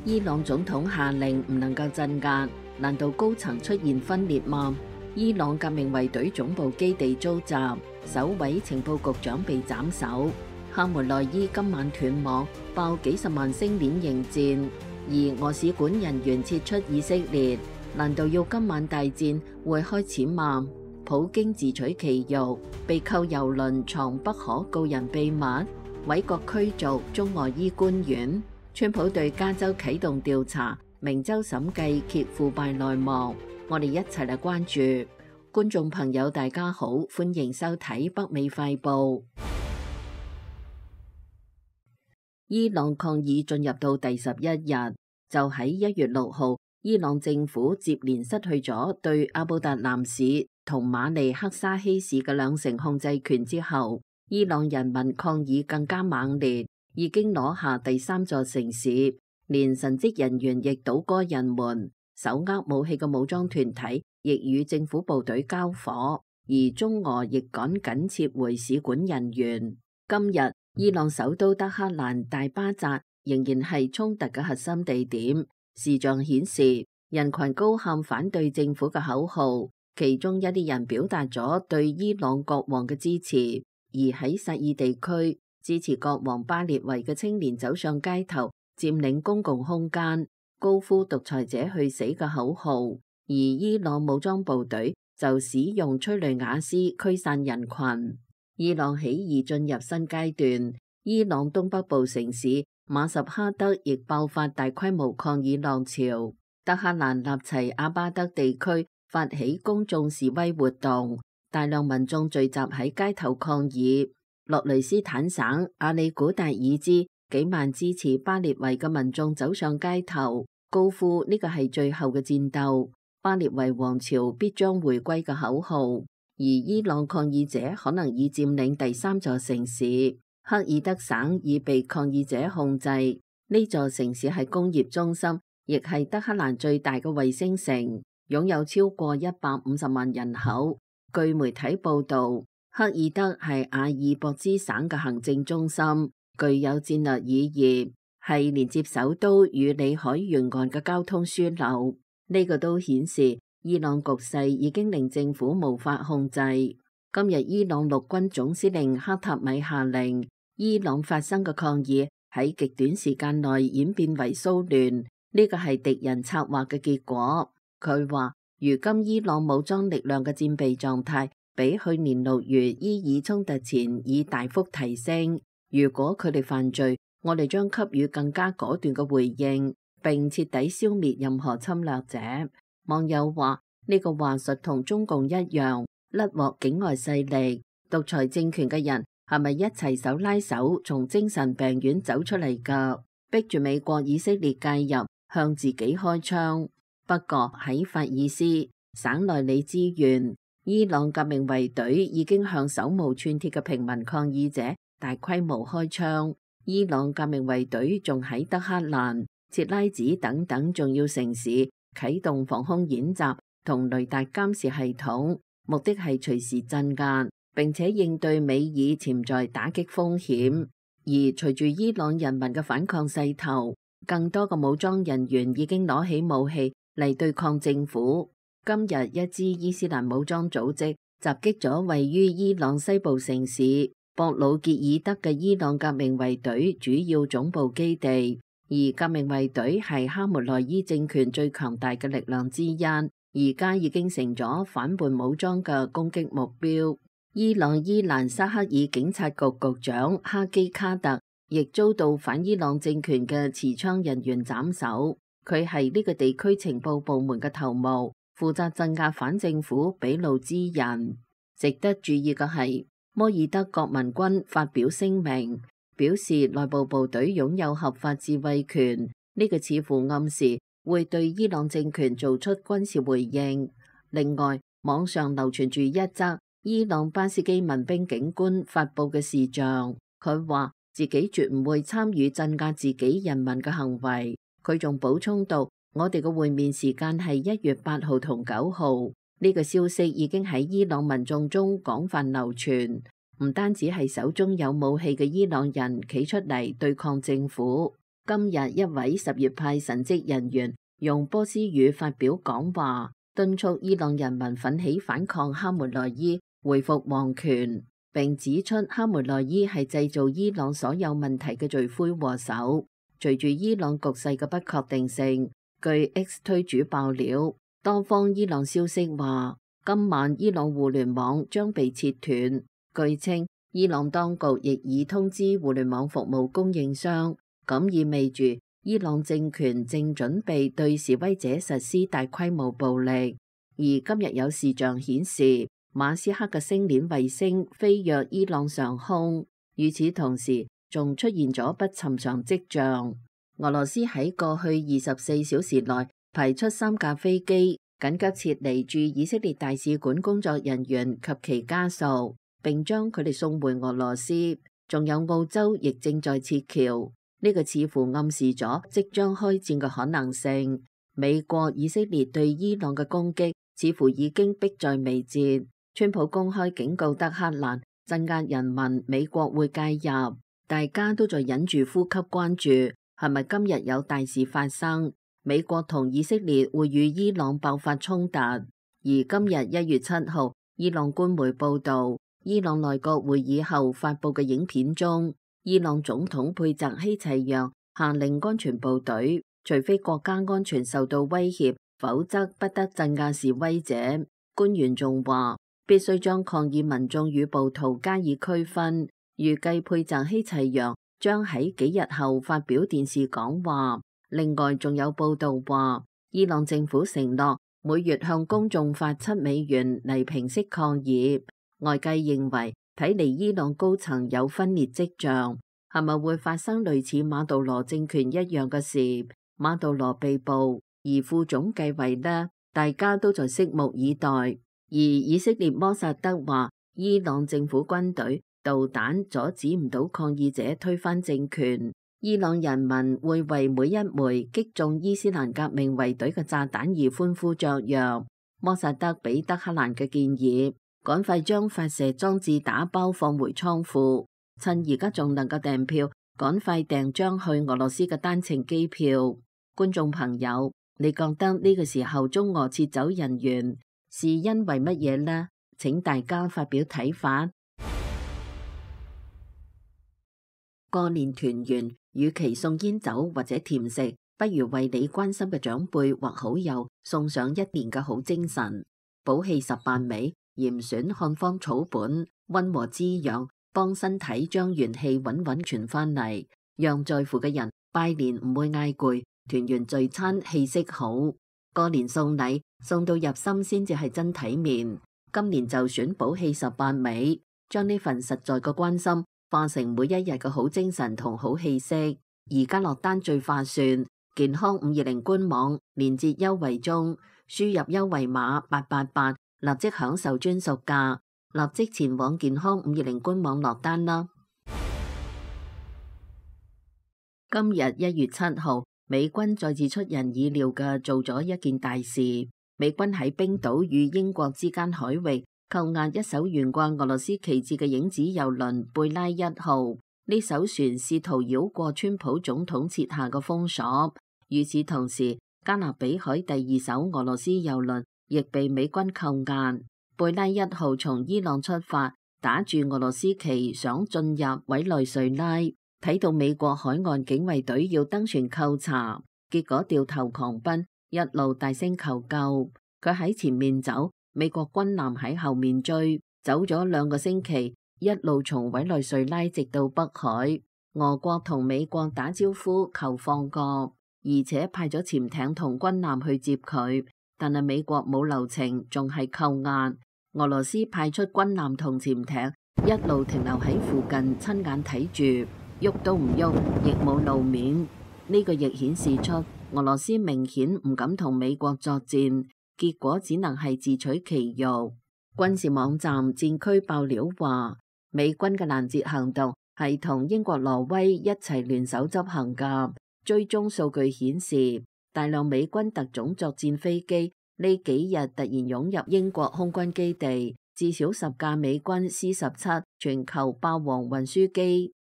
伊朗總統下令唔能夠鎮壓，難道高層出現分裂嗎？伊朗革命衛隊總部基地遭襲，首位情報局長被斬首。哈梅內伊今晚斷網，爆幾十萬星鏈應戰，而俄使館人員撤出以色列，難道要今晚大戰會開始嗎？普京自取其辱，被扣郵輪藏不可告人秘密，委國驅逐中俄伊官員。川普對加州啟動調查，明州審計揭腐敗內幕。我哋一齊嚟關注。觀眾朋友大家好，歡迎收睇北美快報。伊朗抗議進入到第11日，就喺1月6號，伊朗政府接連失去咗對阿布達南市同馬尼克沙希市嘅兩成控制權之後，伊朗人民抗議更加猛烈，已經攞下第3座城市，連神職人員亦倒戈人門，手握武器嘅武裝團體亦與政府部隊交火，而中俄亦趕緊撤回使館人員。今日伊朗首都德黑蘭大巴扎仍然係衝突嘅核心地點，視像顯示人群高喊反對政府嘅口號，其中一啲人表達咗對伊朗國王嘅支持，而喺薩爾地區，支持國王巴列維嘅青年走上街頭，佔領公共空間，高呼獨裁者去死嘅口號，而伊朗武裝部隊就使用催淚瓦斯驅散人群。伊朗起義進入新階段，伊朗東北部城市馬什哈德亦爆發大規模抗議浪潮，德黑蘭納齊阿巴德地區發起公眾示威活動，大量民眾聚集喺街頭抗議。洛雷斯坦省阿里古達爾茲幾萬支持巴列維嘅民眾走上街頭，高呼呢個係最後嘅戰鬥，巴列維王朝必將回歸嘅口號。而伊朗抗議者可能已佔領第3座城市，克爾德省已被抗議者控制。呢座城市係工業中心，亦係德黑蘭最大嘅衛星城，擁有超過150萬人口。據媒體報道，克爾德係阿爾博茲省嘅行政中心，具有戰略意義，係連接首都與裏海沿岸嘅交通樞紐。呢個都顯示伊朗局勢已經令政府無法控制。今日伊朗陸軍總司令克塔米下令，伊朗發生嘅抗議喺極短時間內演變為騷亂，呢個係敵人策劃嘅結果。佢話，如今伊朗武裝力量嘅戰備狀態比去年6月伊爾衝突前已大幅提升。如果佢哋犯罪，我哋將給予更加果斷嘅回應，並徹底消滅任何侵略者。網友話，呢個話術同中共一樣，甩獲境外勢力、獨裁政權嘅人係咪一齊手拉手從精神病院走出嚟㗎？逼住美國以色列介入，向自己開槍。不過喺法爾斯省內里茲縣，伊朗革命衛隊已經向手無寸鐵嘅平民抗議者大規模開槍。伊朗革命衛隊仲喺德黑蘭、切拉子等等重要城市啟動防空演習同雷達監視系統，目的係隨時鎮壓，並且應對美爾潛在打擊風險。而隨住伊朗人民嘅反抗勢頭，更多嘅武裝人員已經攞起武器嚟對抗政府。今日一支伊斯蘭武裝組織襲擊咗位於伊朗西部城市博魯傑爾德嘅伊朗革命衛隊主要總部基地。而革命衛隊係哈梅內伊政權最強大嘅力量之一，而家已經成咗反叛武裝嘅攻擊目標。伊朗伊蘭沙克爾警察局局長哈基卡特亦遭到反伊朗政權嘅持槍人員斬首，佢係呢個地區情報部門嘅頭目，負責鎮壓反政府俾路支人。值得注意嘅係，摩爾德國民軍發表聲明，表示內部部隊擁有合法自衛權，呢個似乎暗示會對伊朗政權做出軍事回應。另外，網上流傳住一則伊朗巴斯基民兵警官發佈嘅視像，佢話自己絕唔會參與鎮壓自己人民嘅行為。佢仲補充到，我哋嘅會面時間係1月8號同9號。呢個消息已經喺伊朗民眾中廣泛流傳。唔單止係手中有武器嘅伊朗人企出嚟對抗政府， 今日一位什葉派神職人員用波斯語發表講話，敦促伊朗人民奮起反抗哈梅內伊，恢復王權，並指出哈梅內伊係製造伊朗所有問題嘅罪魁禍首。隨住伊朗局勢嘅不確定性，據 X 推主爆料，多方伊朗消息話，今晚伊朗互聯網將被切斷。據稱，伊朗當局亦已通知互聯網服務供應商。咁意味住伊朗政權正準備對示威者實施大規模暴力。而今日有視像顯示，馬斯克嘅星鏈衛星飛躍伊朗上空，與此同時仲出現咗不尋常跡象。俄羅斯喺過去24小時內派出3架飛機，緊急撤離駐以色列大使館工作人員及其家屬，並將佢哋送回俄羅斯。仲有澳洲亦正在撤僑。呢個似乎暗示咗即將開戰嘅可能性。美國、以色列對伊朗嘅攻擊似乎已經迫在眉睫。川普公開警告德黑蘭，鎮壓人民，美國會介入。大家都在忍住呼吸，關注係咪今日有大事發生。美國同以色列會與伊朗爆發衝突。而今日1月7號，伊朗官媒報導，伊朗內閣會議後發佈嘅影片中，伊朗總統佩澤希齊揚下令安全部隊，除非國家安全受到威脅，否則不得鎮壓示威者。官員仲話，必須將抗議民眾與暴徒加以區分。預計佩澤希齊揚將喺幾日後發表電視講話。另外，仲有報道話，伊朗政府承諾每月向公眾發$7嚟平息抗議。外界認為，睇嚟伊朗高層有分裂跡象，係咪會發生類似馬杜羅政權一樣嘅事？馬杜羅被捕，而副總繼位呢？大家都在拭目以待。而以色列摩薩德話，伊朗政府軍隊導彈阻止唔到抗議者推翻政權，伊朗人民會為每一枚擊中伊斯蘭革命衛隊嘅炸彈而歡呼雀躍。摩薩德俾德黑蘭嘅建議，趕快將發射裝置打包放回倉庫，趁而家仲能夠訂票，趕快訂張去俄羅斯嘅單程機票。觀眾朋友，你覺得呢個時候中俄撤走人員是因為乜嘢呢？請大家發表睇法。過年團圓，與其送煙酒或者甜食，不如為你關心嘅長輩或好友送上一年嘅好精神。補氣18味，嚴選漢方草本，溫和滋養，幫身體將元氣穩穩傳返嚟，讓在乎嘅人拜年唔會嗌攰，團圓聚餐氣息好。過年送禮送到入心先至係真體面。今年就選補氣18味，將呢份實在嘅關心化成每一日嘅好精神同好氣息。而家落單最划算，健康520官網連結優惠中，輸入優惠碼888，立即享受專屬價，立即前往健康520官網落單啦。今日1月7號，美軍再次出人意料嘅做咗一件大事。美軍喺冰島與英國之間海域扣押一艘懸掛俄羅斯旗幟嘅影子郵輪貝拉1號。呢艘船試圖繞過川普總統設下嘅封鎖。與此同時，加勒比海第2艘俄羅斯郵輪亦被美軍扣押。貝拉1號從伊朗出發，打住俄羅斯旗想進入委內瑞拉，睇到美國海岸警衛隊要登船扣查，結果掉頭狂奔，一路大聲求救。佢喺前面走，美國軍艦喺後面追，走咗2個星期，一路從委內瑞拉直到北海。俄國同美國打招呼求放過，而且派咗潛艇同軍艦去接佢，但係美國冇留情，仲係扣押。俄羅斯派出軍艦同潛艇，一路停留喺附近，親眼睇住，喐都唔喐，亦冇露面。呢個亦顯示出俄羅斯明顯唔敢同美國作戰，結果只能係自取其辱。軍事網站戰區爆料話，美軍嘅攔截行動係同英國、挪威一齊聯手執行㗎。追蹤數據顯示，大量美軍特種作戰飛機呢幾日突然湧入英國空軍基地，至少10架美軍 C-17全球霸王運輸機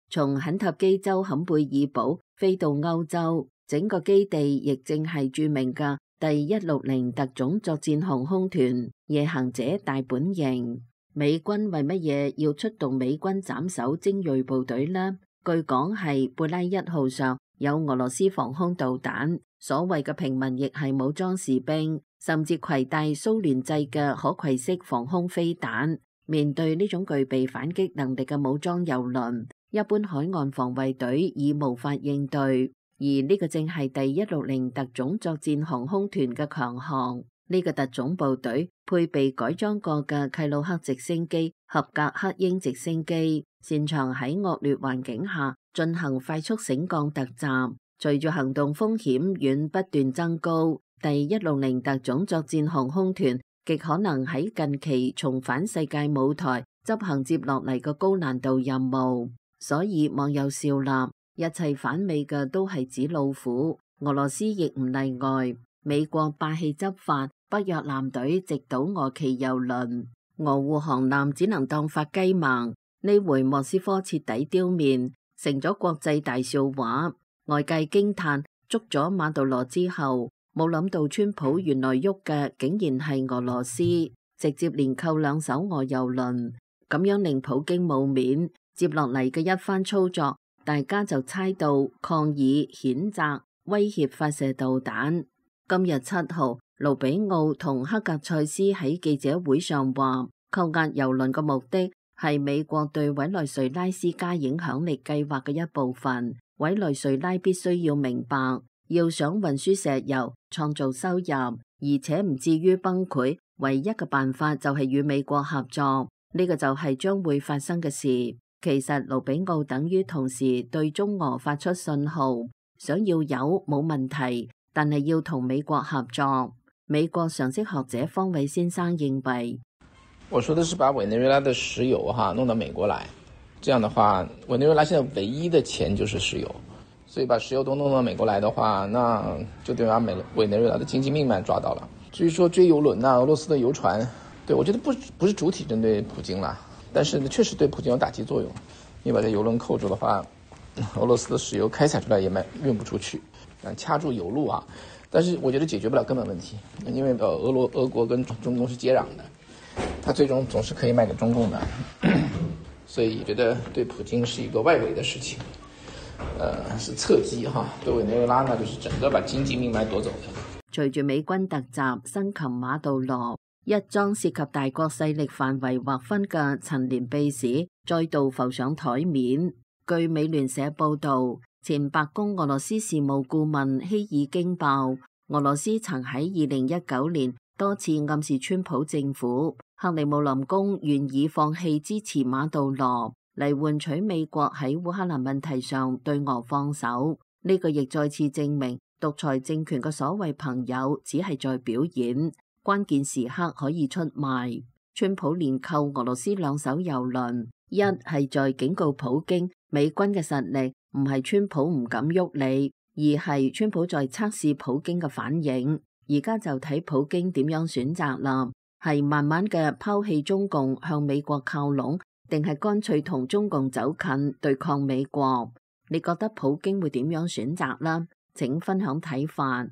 從肯塔基州坎貝爾堡飛到歐洲，整個基地亦正係著名嘅第160特種作戰航空團夜行者大本營。美軍為乜嘢要出動美軍斬首精銳部隊呢？據講係貝拉1號上有俄羅斯防空導彈，所謂嘅平民亦係武裝士兵，甚至攜帶蘇聯製嘅可攜式防空飛彈。面對呢種具備反擊能力嘅武裝郵輪，一般海岸防衛隊已無法應對，而呢個正係第160特種作戰航空團嘅強項。呢個特種部隊配備改裝過嘅契魯克直升機、合格克鷹直升機，擅長喺惡劣環境下進行快速升降突襲。隨住行動風險遠不斷增高，第160特種作戰航空團極可能喺近期重返世界舞台，執行接落嚟嘅高難度任務。所以網友笑納，一切反美嘅都係紙老虎，俄羅斯亦唔例外。美國霸氣執法，北約艦隊直搗俄旗郵輪，俄護航艦只能當發雞盲。呢回莫斯科徹底丟面，成咗國際大笑話。外界驚嘆捉咗馬杜羅之後，冇諗到川普原來喐嘅竟然係俄羅斯，直接連扣2艘俄郵輪，咁樣令普京冇面。接落嚟嘅一番操作，大家就猜到抗議、譴責、威脅發射導彈。今日7號，盧比奧同克格塞斯喺記者會上話，扣押郵輪嘅目的係美國對委內瑞拉施加影響力計劃嘅一部分。委內瑞拉必須要明白，要想運輸石油、創造收入，而且唔至於崩潰，唯一嘅辦法就係與美國合作。呢個就係將會發生嘅事。其實盧比奧等於同時對中俄發出信號，想要有冇問題，但係要同美國合作。美國常識學者方偉先生認為， 我說的是把委內瑞拉的石油弄到美國來，這樣的話委內瑞拉現在唯一的錢就是石油，所以把石油都弄到美國來的話，那就等於把委內瑞拉的經濟命脈抓到了。至於說追油輪俄羅斯的油船，對，我覺得不是主體針對普京啦，但是呢確實對普京有打擊作用。你把這油輪扣住的話，俄羅斯的石油開採出來也運不出去，掐住油路但是我覺得解決不了根本問題，因為俄國跟中共是接壤的，它最終總是可以賣給中共的，所以覺得對普京是一個外圍的事情，是側擊對委內瑞拉呢就是整個把經濟命脈奪走的。 隨住美軍突襲生擒馬杜羅，一樁涉及大國勢力範圍劃分嘅陳年秘史再度浮上台面。據美聯社報道，前白宮俄羅斯事務顧問希爾驚爆，俄羅斯曾喺2019年多次暗示川普政府，克里姆林宮願意放棄支持馬杜羅嚟換取美國喺烏克蘭問題上對俄放手。呢個亦再次證明獨裁政權嘅所謂朋友只係在表演，關鍵時刻可以出賣。川普連扣俄羅斯2艘郵輪，一係在警告普京，美軍嘅實力唔係川普唔敢喐你，而係川普在測試普京嘅反應。而家就睇普京點樣選擇啦，係慢慢嘅拋棄中共向美國靠攏，定係乾脆同中共走近對抗美國？你覺得普京會點樣選擇啦？請分享睇法。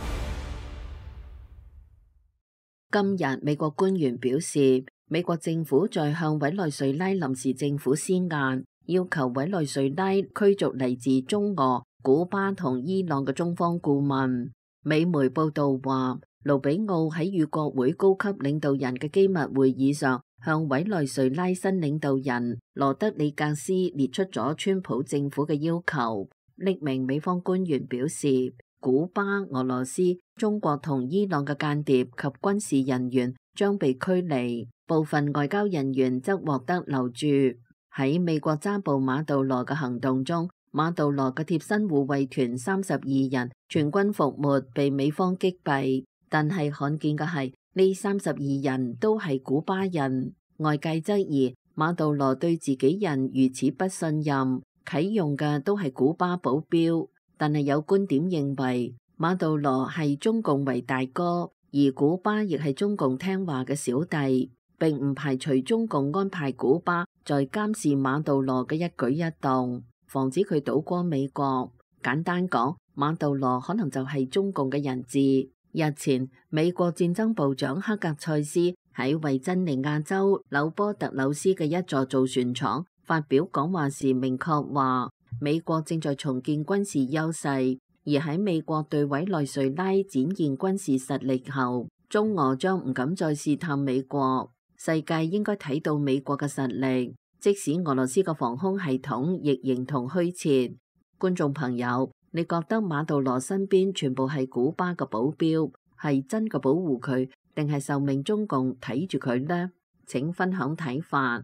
今日美國官員表示，美國政府在向委內瑞拉臨時政府施壓，要求委內瑞拉驅逐嚟自中俄、古巴同伊朗嘅中方顧問。美媒報道話，盧比奧喺與國會高級領導人嘅機密會議上，向委內瑞拉新領導人羅德里格斯列出咗川普政府嘅要求。匿名美方官員表示，古巴、俄羅斯、中國同伊朗嘅間諜及軍事人員將被驅離，部分外交人員則獲得留住。喺美國揸捕馬杜羅嘅行動中，馬杜羅嘅貼身護衛團32人全軍覆沒，被美方擊斃。但係罕見嘅係，呢32人都係古巴人。外界質疑馬杜羅對自己人如此不信任，啟用嘅都係古巴保鏢。但係有觀點認為，馬杜羅係中共為大哥，而古巴亦係中共聽話嘅小弟。 並唔排除中共安排古巴在監視馬杜羅嘅一舉一動，防止佢倒戈美國。簡單講，馬杜羅可能就係中共嘅人質。日前，美國戰爭部長克格塞斯喺維珍尼亞州紐波特紐斯嘅一座造船廠發表講話時，明確話美國正在重建軍事優勢，而喺美國對委內瑞拉展現軍事實力後，中俄將唔敢再試探美國。世界應該睇到美國嘅實力，即使俄羅斯嘅防空系統亦形同虛設。觀眾朋友，你覺得馬杜羅身邊全部係古巴嘅保鏢，係真嘅保護佢，定係受命中共睇住佢呢？請分享睇法。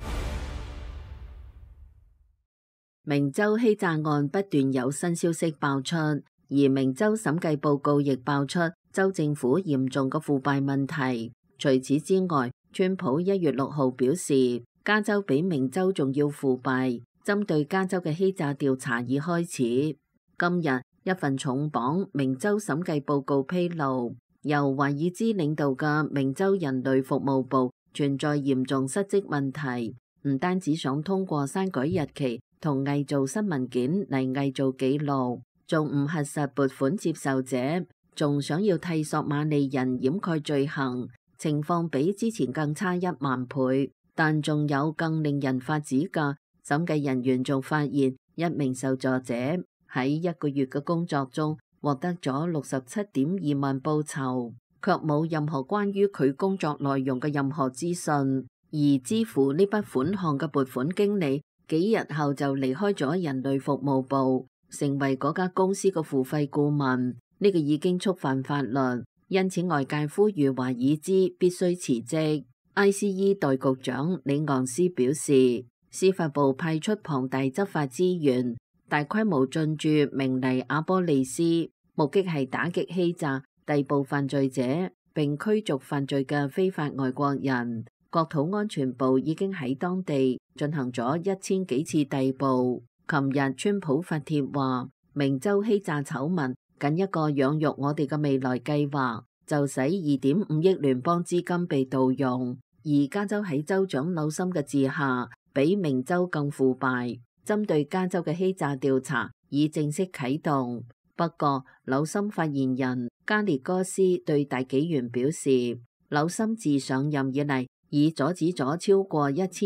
明州欺詐案不斷有新消息爆出，而明州審計報告亦爆出州政府嚴重嘅腐敗問題。除此之外，川普1月6號表示，加州比明州仲要腐敗。針對加州嘅欺詐調查已開始。今日一份重磅明州審計報告披露，由華爾茲領導嘅明州人類服務部存在嚴重失職問題，唔單止想通過刪改日期同偽造新文件嚟偽造記錄，仲唔核實撥款接受者，仲想要替索馬利人掩蓋罪行，情況比之前更差1萬倍。但仲有更令人髮指嘅。審計人員仲發現，一名受助者喺1個月嘅工作中獲得咗67.2萬報酬，卻冇任何關於佢工作內容嘅任何資訊。而支付呢筆款項嘅撥款經理，幾日後就離開咗人類服務部，成為嗰家公司嘅付費顧問。呢個已經觸犯法律，因此外界呼籲華爾茲必須辭職。ICE 代局長李昂斯表示，司法部派出龐大執法資源，大規模進駐明尼阿波利斯，目的係打擊欺詐、逮捕犯罪者並驅逐犯罪嘅非法外國人。國土安全部已經喺當地進行咗1000幾次逮捕。琴日川普發帖話，明州欺詐醜聞僅一個養育我哋嘅未來計劃，就使2.5億聯邦資金被盜用。而加州喺州長紐森嘅治下，比明州更腐敗。針對加州嘅欺詐調查已正式啟動。不過，紐森發言人加列哥斯對大紀元表示，紐森自上任以嚟已阻止咗超過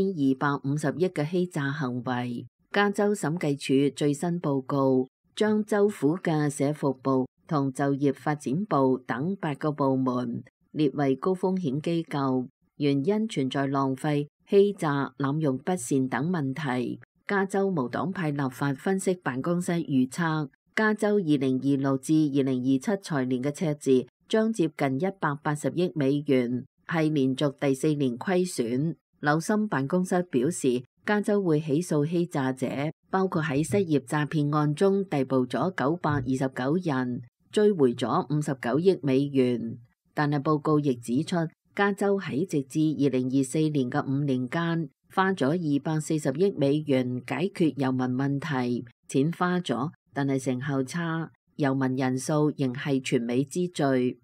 1250億嘅欺詐行為。加州審計署最新報告將州府嘅社福部同就業發展部等8個部門列為高風險機構，原因存在浪費、欺詐、濫用不善等問題。加州無黨派立法分析辦公室預測，加州2026至2027財年嘅赤字將接近180億美元，係連續第4年虧損。紐森辦公室表示，加州會起訴欺詐者，包括喺失業詐騙案中逮捕咗929人，追回咗59億美元。但係報告亦指出，加州喺直至2024年嘅5年間，花咗240億美元解決遊民問題，錢花咗，但係成效差，遊民人數仍係全美之最。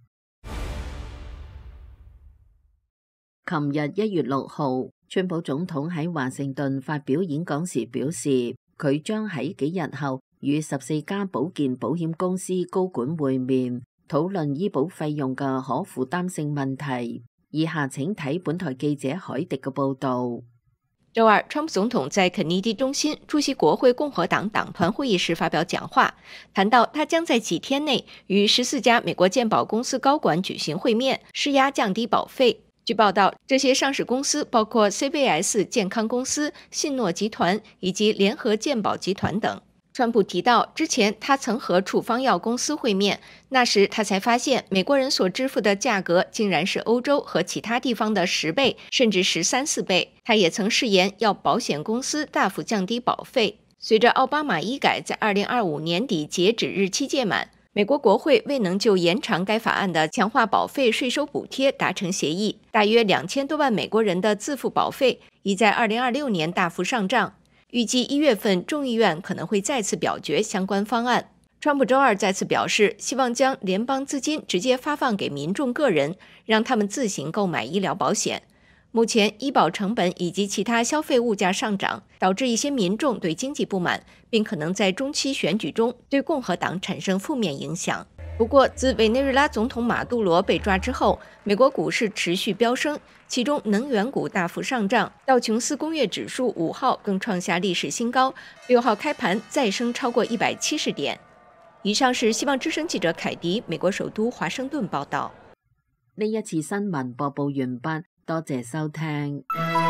琴日1月6號，川普總統喺華盛頓發表演講時表示，佢將喺幾日後與14家保健保險公司高管會面，討論醫保費用嘅可負擔性問題。以下請睇本台記者海迪嘅報道。 周二，川普總統在肯尼迪中心出席國會共和黨黨團會議時發表講話，談到他將在幾天內與14家美國健保公司高管舉行會面，施壓降低保費。據報道，這些上市公司包括 CVS 健康公司、信諾集團以及聯合健保集團等。川普提到，之前他曾和處方藥公司會面，那時他才發現美國人所支付的價格竟然是歐洲和其他地方的10倍，甚至13、14倍。他也曾誓言要保險公司大幅降低保費。隨着奧巴馬醫改在2025年底截止日期屆滿，美國國會未能就延長該法案的強化保費稅收補貼達成協議，大約2000多萬美國人的自付保費已在2026年大幅上漲。預計1月份眾議院可能會再次表決相關方案。川普周二再次表示，希望將聯邦資金直接發放給民眾個人，讓他們自行購買醫療保險。 目前医保成本以及其他消费物价上涨，导致一些民众对经济不满，并可能在中期选举中对共和党产生负面影响。不过，自委内瑞拉总统马杜罗被抓之后，美国股市持续飙升，其中能源股大幅上涨，道琼斯工业指数5號更創下歷史新高，6號開盤再升超過170點。以上是希望之聲記者凱迪美國首都華盛頓報道。 呢一次新聞播報完畢，多謝收聽。